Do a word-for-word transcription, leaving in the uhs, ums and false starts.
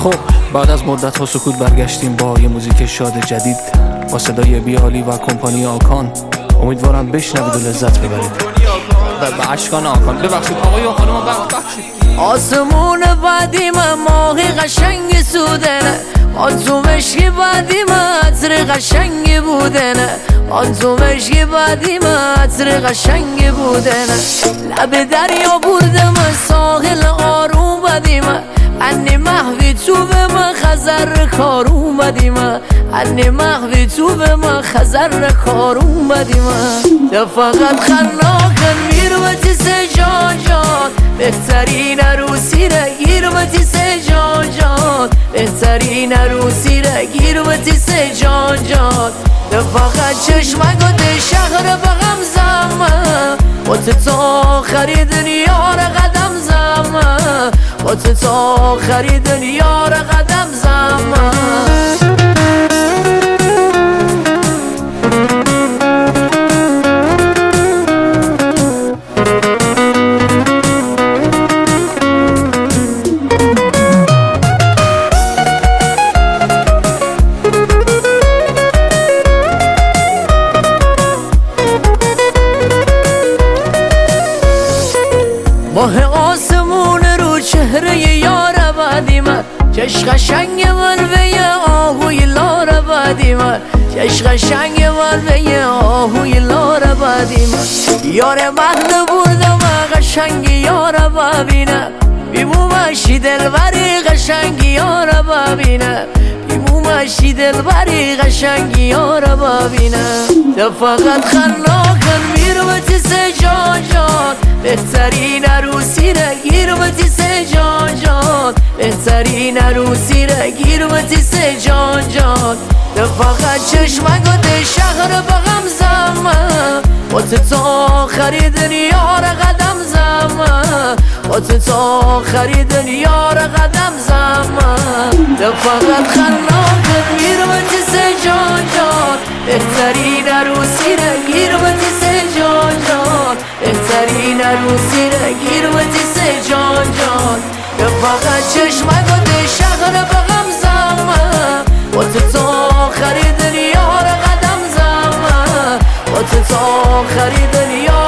خب بعد از مدت ها سکوت برگشتیم با یه موزیک شاد جدید با صدای بیالی و کمپانی آکان. امیدوارم بشنوید و لذت ببرید. و اشکان آکان ببخشید آقای آکان ما ببخشید. آسمون بعدیم ماهی قشنگ سودنه، آن تو مشکی بعدیم عطر قشنگ بودنه، آن تو مشکی بعدیم عطر قشنگ بودنه. لب دریا بودم ساحل آروم بدیم، انی محوی تو به من خزر کار اومدیم، انی محوی تو به من خزر کار اومدیم. تو فقط خناکن میروتی سه جان جان، بهترین عروسی را گیروتی سه جان جان، بهترین عروسی را گیروتی سه جان جان. تو فقط چشمک ده شهر بغم زمه، با تو تا آخری دنیا را قدم زمه، با تو تا آخری دنیا را قدم زمه. ماه آسمون رو چهره یار بدیم، چش قشنگ ولوه آهوی لار بدیم، چش قشنگ ولوه آهوی لار بدیم. یار مهد بردم قشنگ یار ببینم، بیمومشی دلبری قشنگ یار ببینم، بیمومشی دلبری قشنگ یار ببینم. تو فقط خلاکن میروتی سه جان جان، بهترین عروسی را گیروتی سه جان جان، بهترین عروسی را گیروتی سه جان جان. تو فقط چشمک ده شهر بغم زمه، با تو تا آخری دنیا را قدم زمه، با تو تا آخری دنیا را قدم زمه. تو فقط خلاکن میروتی سه جان جان، بهترین عروسی را گیروتی سه جان جان، بهترین عروسی را گیروتی سه جان جان. تو فقط چشمک ده شهر بغم زمه، با تو تا آخری دنیا را قدم زمه، با تو تا آخری دنیا